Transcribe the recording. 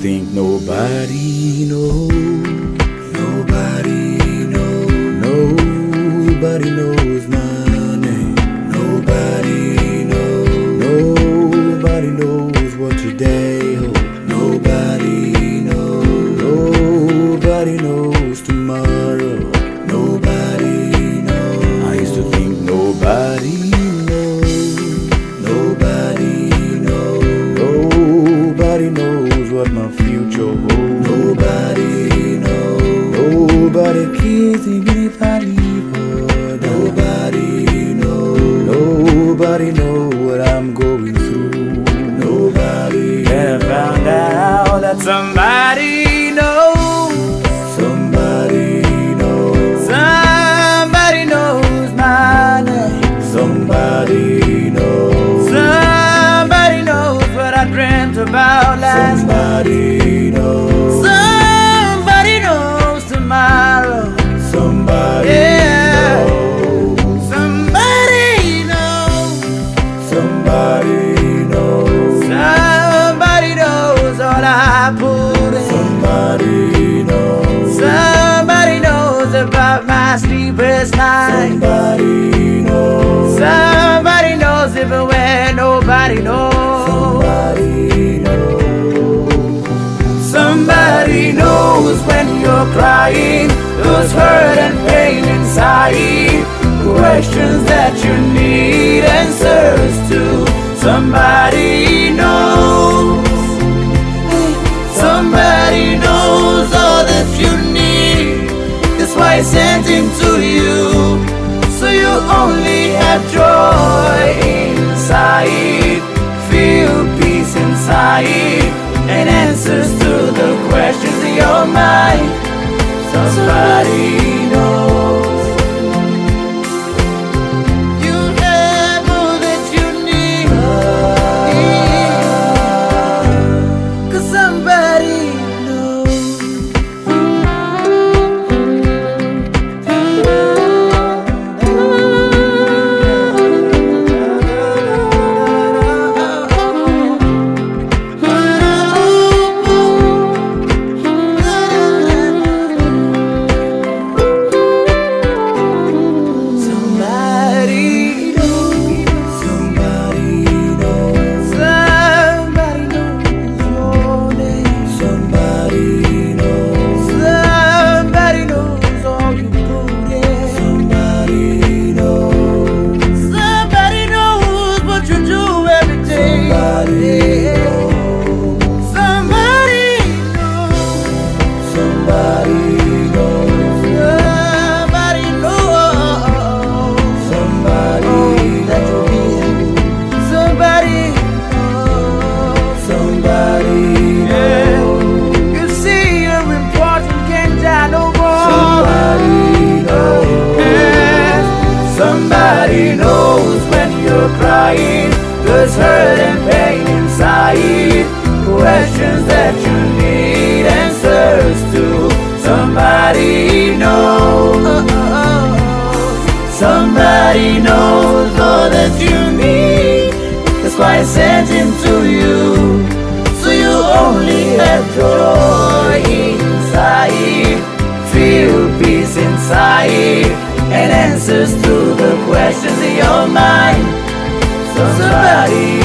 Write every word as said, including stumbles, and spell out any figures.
think nobody knows, nobody knows, nobody knows my name. Nobody knows, nobody knows what today holds. Nobody knows, nobody knows tomorrow. Nobody knows. I used to think nobody knows, nobody knows, nobody knows what my future holds. Nobody knows, nobody cares even if I leave her. Nobody knows, nobody knows what I'm going through. Nobody. And I found out that somebody knows, somebody knows, somebody knows my name. Somebody knows, somebody knows what I dreamt about last night. Somebody knows, somebody knows tomorrow. Somebody yeah. knows, somebody knows, somebody knows, somebody knows all I put in. Somebody knows, somebody knows about my sleepless nights. Somebody knows, somebody knows even when nobody knows. Somebody knows, somebody knows when you're crying, those hurt and pain inside, questions that you need answers to. Somebody knows, somebody knows all that you need. That's why I sent him to you, so you only have joy inside, feel peace inside, and answers to the questions in your mind. Somebody knows, you have all that you need, 'cause somebody knows. Somebody knows when you're crying, there's hurt and pain inside, questions that you need answers to. Somebody knows, somebody knows all that you need. That's why I sent him to you, so you only have joy inside, feel peace inside, and answers to the questions in your mind. Somebody